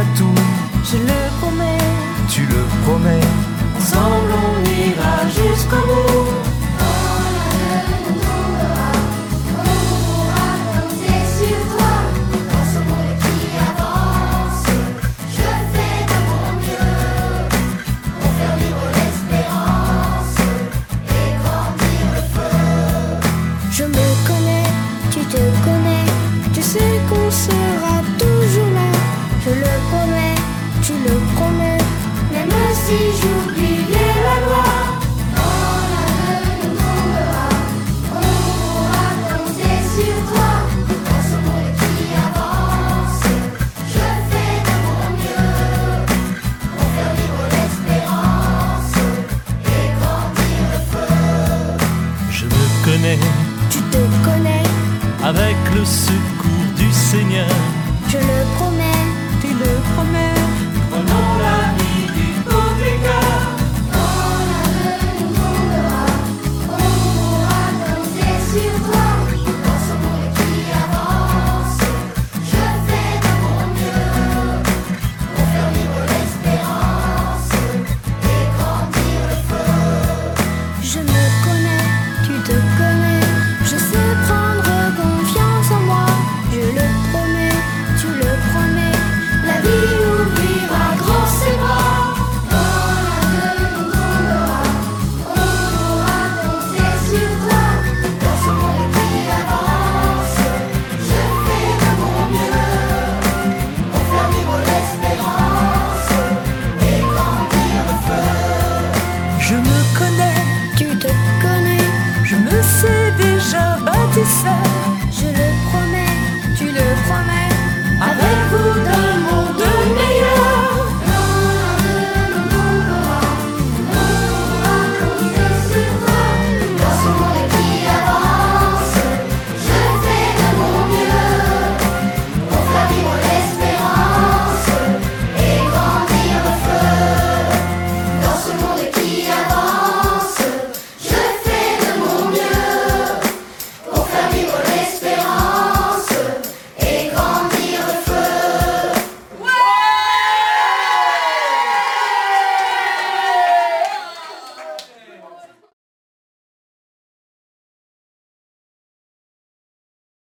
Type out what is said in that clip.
tout. Je le promets, Tu le promets. ensemble on ira jusqu'au bout. Je me connais, tu te connais, tu sais qu'on sera toujours là. Je le promets, tu le promets, Même si j'oubliais la loi, Je me connais tu te connais, avec le secours du Seigneur.